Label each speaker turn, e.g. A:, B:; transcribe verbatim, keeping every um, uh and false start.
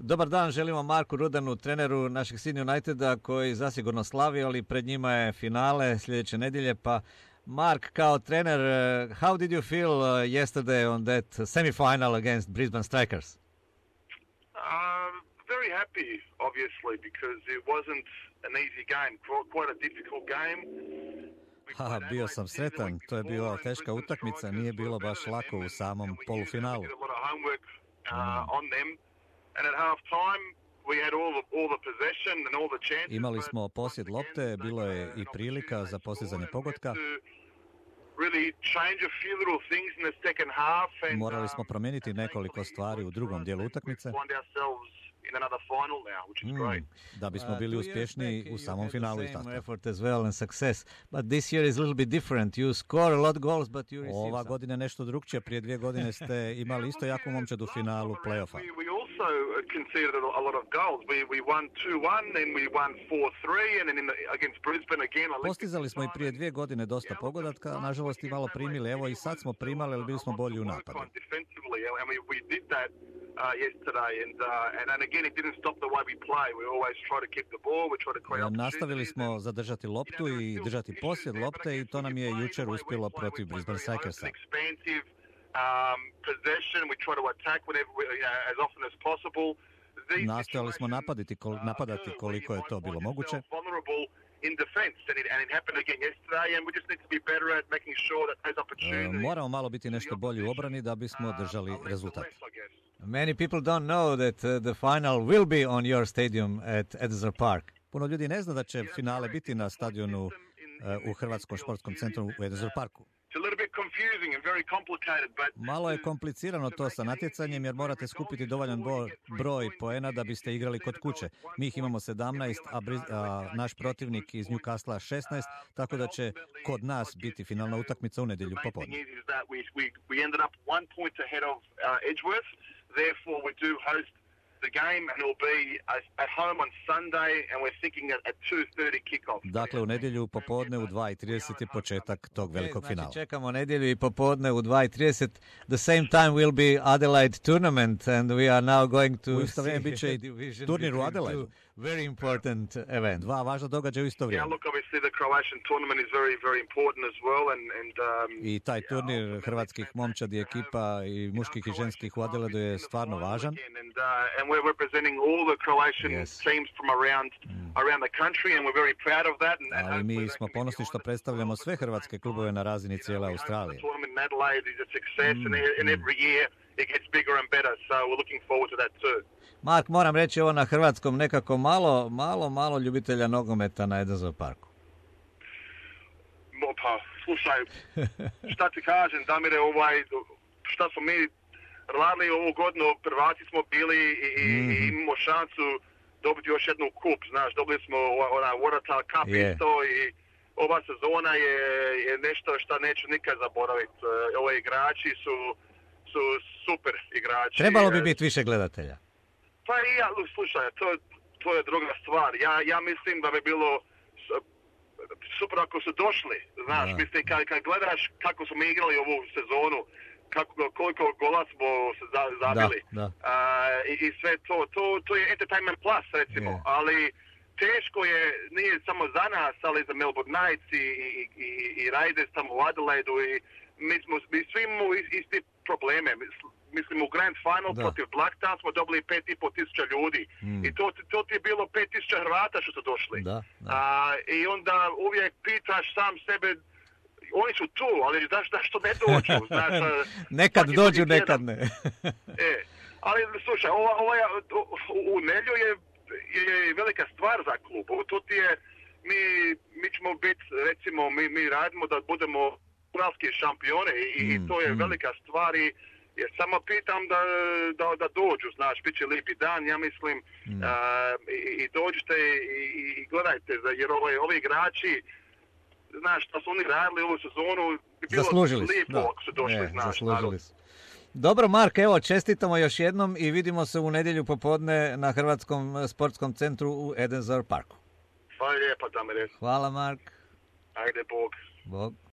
A: Dobar dan, želimo Marku Rudanu, treneru našeg Sydney Uniteda, koji zasigurno slavi, ali pred njima je finale sljedeće nedjelje. Pa Mark, kao trener, uh, how did you feel uh, yesterday on that semi-final against Brisbane Strikers?
B: Uh, very happy, obviously, because it wasn't an easy game, quite a difficult game.
A: Ha, bio sam sretan, to je bila teška utakmica, nije bilo baš lako u samom polufinalu. Imali smo posjed lopte, bilo je i prilika za postizanje pogotka. Morali smo promijeniti nekoliko stvari u drugom dijelu utakmice. Mm, da bismo bili uspješni u samom finalu isto. Ova godina je nešto drugčije. Prije dvije godine ste imali isto jaku momčad u finalu play-offa. Postizali smo i prije dvije godine dosta pogodatka, nažalost i malo primili. Evo i sad smo primali, ali bili smo bolji u napadu.
B: Uh, yesterday and uh, and, and again it didn't stop the way we play. We always try to keep the ball, we try to create opportunities.
A: Nastavili smo zadržati loptu i držati posjed lopte i to nam je jučer uspjelo protiv Brisbane Strikers'a.
B: Um, possession, we try to attack whenever we, you know, as often as possible.
A: Nastojali smo napadati, kol, napadati koliko je to bilo moguće.
B: In defense, and it, and it happened again yesterday, and we just need to be better at making sure that those opportunities. Uh, moramo malo biti nešto bolji u obrani da bismo držali rezultat. Many people don't know that uh, the final will be on your stadium at Edinburgh Park. Puno ljudi ne zna da će finale biti na stadionu uh, u Hrvatskom športskom centru u Edinburgh Parku. Malo je komplicirano to sa natjecanjem jer morate skupiti dovoljan broj poena da biste igrali kod kuće. Mi ih imamo sedamnaest, a, Briz, a naš protivnik iz Newcastle šesnaest, tako da će kod nas biti finalna utakmica u nedjelju popodne. The game and it'll be at home on Sunday and we're thinking at, at two thirty kick-off.
A: Dakle, u nedjelju popodne u dva i trideset je početak tog velikog finala. Znači, čekamo nedjelju i popodne u dva i trideset. The same time will be Adelaide tournament and we are now going to... U isto vrijeme bit će i turnir u Adelaidu. Very important event. Dva važna događaja u isto vrijeme.
B: Yeah, look, obviously the Croatian tournament is very, very important as well. And, and, um,
A: I taj turnir hrvatskih momčadi ekipa i muških i ženskih u Adelaidu je stvarno važan.
B: And, uh, and we're representing all the Croatian yes. teams from around mm. around the country and we're very proud of that. And, and
A: ali mi smo ponosni što predstavljamo sve hrvatske klubove na razini cijele Australije.
B: The tournament in Adelaide is a success mm. and, and every year it gets bigger and better, so we're looking forward to that too.
A: Mark, moram reći ovo na hrvatskom, nekako malo, malo, malo ljubitelja nogometa na Edinburgh Parku.
B: No, pa, slušaj, šta ti kažem, Damire, ovaj, šta smo mi radili ovu godinu, prvaci smo bili i, mm-hmm. i imamo šansu dobiti još jednu kup, znaš, dobili smo onaj Waratah Cup yeah. isto i ova sezona je, je nešto što neću nikad zaboraviti. Ovi igrači su, su super igrači.
A: Trebalo bi biti više gledatelja.
B: Pa i ja, slušaj, to, to je druga stvar. Ja, ja mislim da bi bilo super ako su došli, znaš, da. Mislim, kad, kad gledaš kako smo igrali ovu sezonu, kako, koliko gola smo se zabili
A: da, da.
B: Uh, i, i sve to, to, to je entertainment plus, recimo, yeah. ali teško je, nije samo za nas, ali za Melbourne Knights i, i, i, i Raiders tamo u Adelaidu i mi, smo, mi svi imamo isti probleme. Mislim, u Grand Final da. protiv Blacktown smo dobili pet i pol tisuća ljudi. Mm. I to, to ti je bilo pet tisuća Hrvata što su došli.
A: Da, da.
B: A, I onda uvijek pitaš sam sebe, oni su tu, ali znaš da što ne dođu. Znaš,
A: nekad dođu, nekad ne.
B: e, ali slušaj, ova, ova, u, u nedjelju je, je velika stvar za klub. To ti je, mi, mi ćemo biti, recimo, mi, mi radimo da budemo australski šampione i, mm, i to je mm. velika stvar i jer samo pitam da, da, da dođu, znaš, bit će lijepi dan, ja mislim, mm. a, i, i dođite i, i gledajte, jer ovaj, ovi igrači, znaš, što su oni radili ovu sezonu, bi bilo
A: zaslužili
B: lijepo ako su došli,
A: je,
B: znaš.
A: Zaslužili su. Dobro, Mark, evo, čestitamo još jednom i vidimo se u nedjelju popodne na Hrvatskom sportskom centru u Edinburgh Parku.
B: Hvala lijepa, Damire.
A: Hvala, Mark.
B: Ajde, Bog.
A: Bog.